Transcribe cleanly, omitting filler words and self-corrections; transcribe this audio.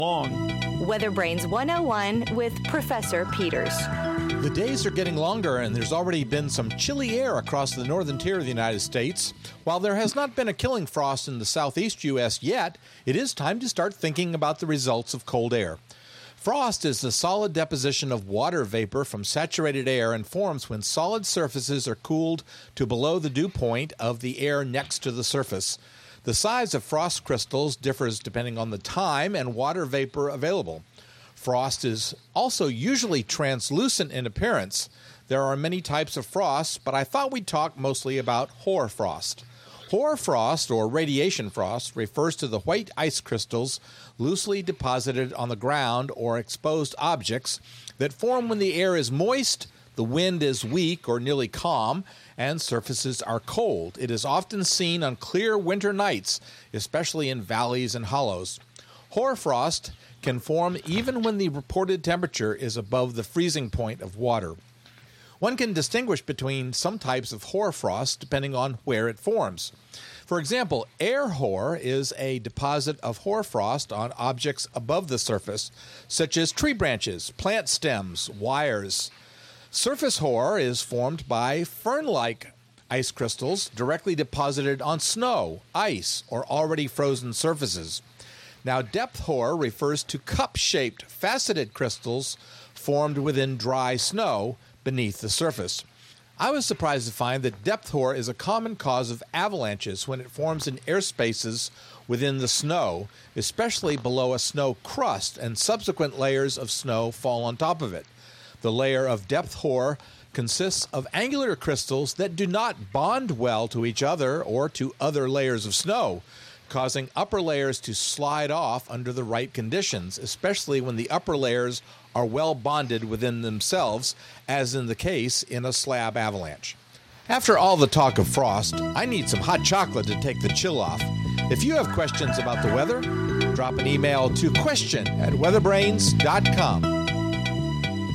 long. Weather Brains 101 with Professor Peters. The days are getting longer, and there's already been some chilly air across the northern tier of the United States. While there has not been a killing frost in the southeast U.S. yet, it is time to start thinking about the results of cold air. Frost is the solid deposition of water vapor from saturated air and forms when solid surfaces are cooled to below the dew point of the air next to the surface. The size of frost crystals differs depending on the time and water vapor available. Frost is also usually translucent in appearance. There are many types of frost, but I thought we'd talk mostly about hoar frost. Hoar frost, or radiation frost, refers to the white ice crystals loosely deposited on the ground or exposed objects that form when the air is moist, the wind is weak or nearly calm, and surfaces are cold. It is often seen on clear winter nights, especially in valleys and hollows. Hoar frost can form even when the reported temperature is above the freezing point of water. One can distinguish between some types of hoar frost depending on where it forms. For example, air hoar is a deposit of hoar frost on objects above the surface, such as tree branches, plant stems, wires. Surface hoar is formed by fern-like ice crystals directly deposited on snow, ice, or already frozen surfaces. Now, depth hoar refers to cup-shaped, faceted crystals formed within dry snow beneath the surface. I was surprised to find that depth hoar is a common cause of avalanches when it forms in air spaces within the snow, especially below a snow crust, and subsequent layers of snow fall on top of it. The layer of depth hoar consists of angular crystals that do not bond well to each other or to other layers of snow, causing upper layers to slide off under the right conditions, especially when the upper layers are well bonded within themselves, as in the case in a slab avalanche. After all the talk of frost, I need some hot chocolate to take the chill off. If you have questions about the weather, drop an email to question@weatherbrains.com.